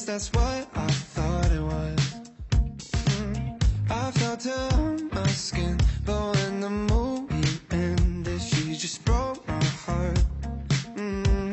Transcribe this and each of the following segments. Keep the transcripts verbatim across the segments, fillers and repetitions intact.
that's what I thought it was. mm. I felt her on my skin, but when the movie ended, she just broke my heart. mm.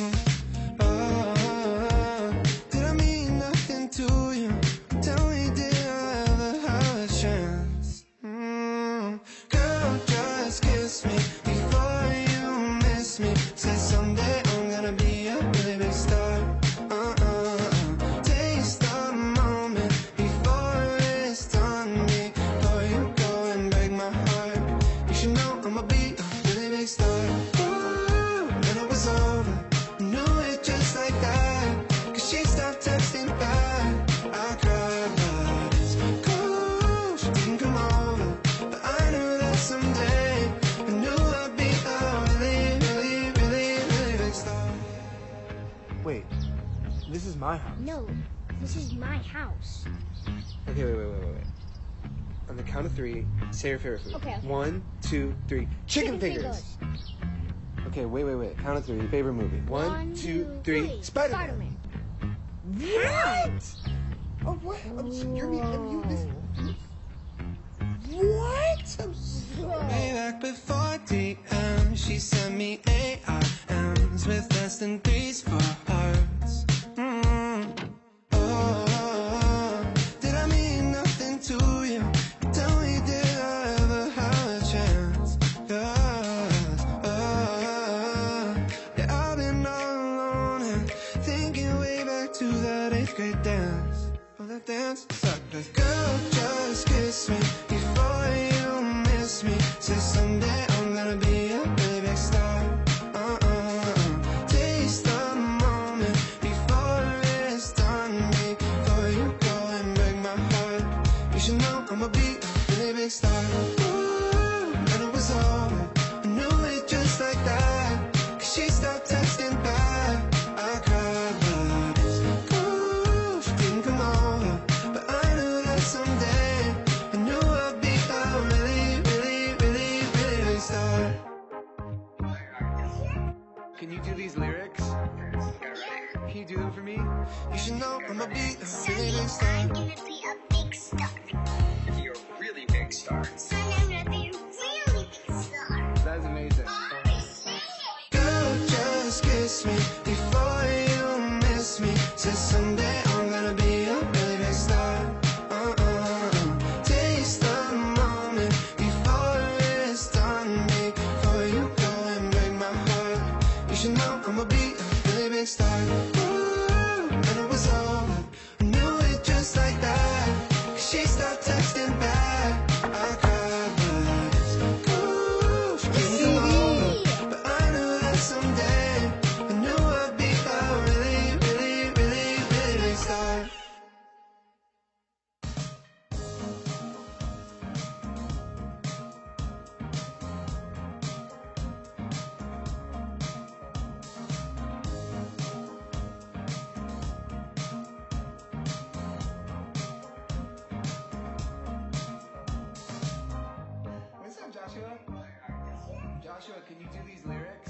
Oh, did I mean nothing to you? Tell me, did I ever have a chance? mm. Girl, just kiss me before you miss me. Say someday I'm gonna be a really big star. Uh-uh. Taste the moment before it's done. Before you go and break my heart, you should know I'ma be a really big star. Ooh, and it was over, I knew it just like that. Cause she stopped texting back. I cried, but it's cool, she didn't come over. But I knew that someday, I knew I'd be a really, really, really, really big star. Wait, this is my house. No, this is my house. Okay, wait, wait, wait, wait, wait. On the count of three, say your favorite food. Okay, okay. One, two, three. Chicken, Chicken fingers. fingers. Okay, wait, wait, wait. Count of three. Your favorite movie. One, One, two, two, three. three. Spider-Man. Spider-Man. What? Oh, what? I'm so, you're me. I'm you. This. What? I'm so. Way back before D M, she sent me A I Ms with less than threes for hearts. mm. Oh, did I mean nothing to you? Tell me, did I ever have a chance? Cause, oh, yeah, I've been all alone and thinking way back to that eighth grade dance. Oh, that dance sucked. But girl, just kiss me before you miss me. Say someday I'm gonna be a really big star. Uh-uh. Taste the moment before it's done. Before you go and break my heart, you should know I'ma be a really big star. Ooh, and it was over, I knew it just like that. Cause she stopped texting back. I cried, but it's cool, she didn't come over. But I knew that someday, I knew I'd be a really, really, really, really big star. Can you do these lyrics? Can you do them for me? You should know I'ma be a really Sonny, big star. I'm gonna be a big star. You're a really big star. Son, I'm gonna be a really big star. That's amazing. Mommy, sing it. Girl, just kiss me before you miss me. Say someday I'm gonna be a really big star. Uh-uh. Taste the moment before it's done. Before you go and break my heart, you should know I'ma be a really big star. Ooh, and it was over, I knew it just like that. Cause she stopped texting back. I cried, but it's cool, she didn't come over. But I knew that someday, I knew I'd be a really, really, really, really big star. What's up, Joshua? Joshua, can you do these lyrics?